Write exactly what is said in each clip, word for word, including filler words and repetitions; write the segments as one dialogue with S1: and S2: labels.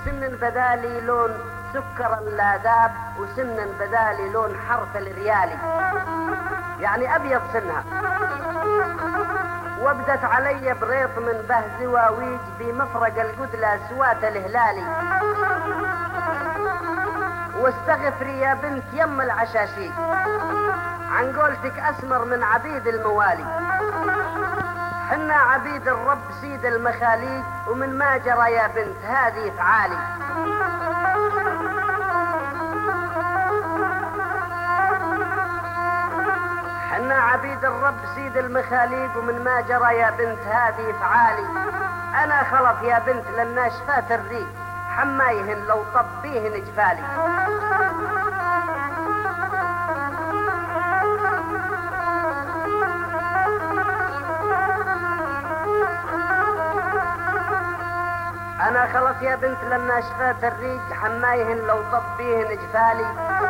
S1: وسن بدالي لون سكر اللاداب، وسن بدالي لون حرف الريالي، يعني ابيض سنها. وابدت علي بريط من بهز واويج بمفرق القدلة سوات الهلالي. واستغفري يا بنت يم العشاشي عن قولتك اسمر من عبيد الموالي. حنا عبيد الرب سيد المخاليق، ومن ما جرى يا بنت هذه فعالي. حنا عبيد الرب سيد المخاليق، ومن ما جرى يا بنت هذه فعالي. انا خلف يا بنت للناشفات الريق، حمايهن لو طبيهن جفالي. انا خلص يا بنت للناشفات الريق، حمايهن لو طبيهن جفالي.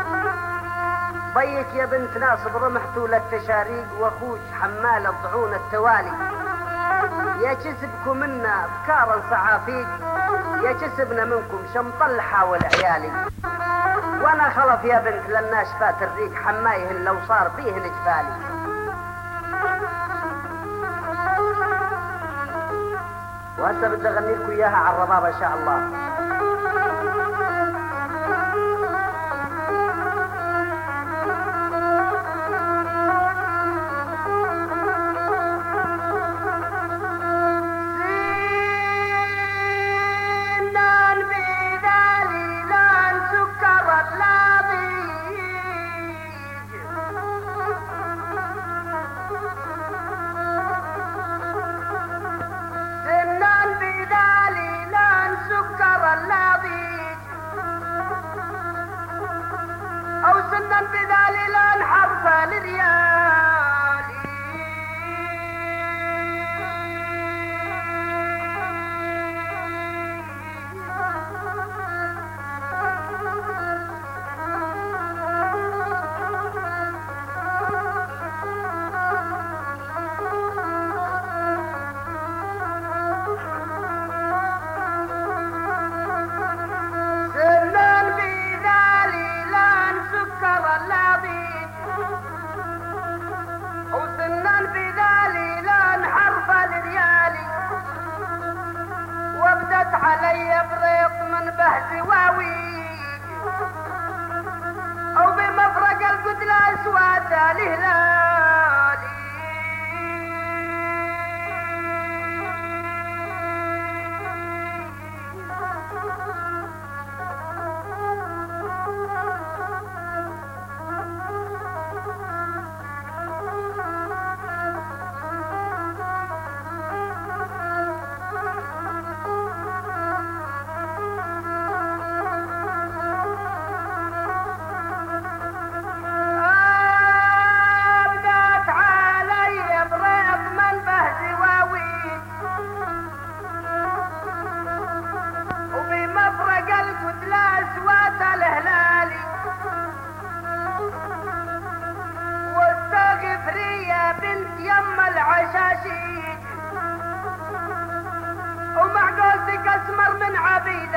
S1: ضيك يا بنت ناصب رمحتو للتشاريق، واخوك حمال الضعون التوالي. يا كسبكم منا افكارا صعافيق، يا كسبنا منكم شمطلحة والعيالي. وانا خلف يا بنت للناشفات الريق، حمايهن لو صار بيهن جفالي. وهسه بدي اغني لكم اياها على الربابة ان شاء الله. علي بريط من بهز واويج، او بمفرق القدلة اسواد الهلالي. ومع قولتك اسمر من عبيد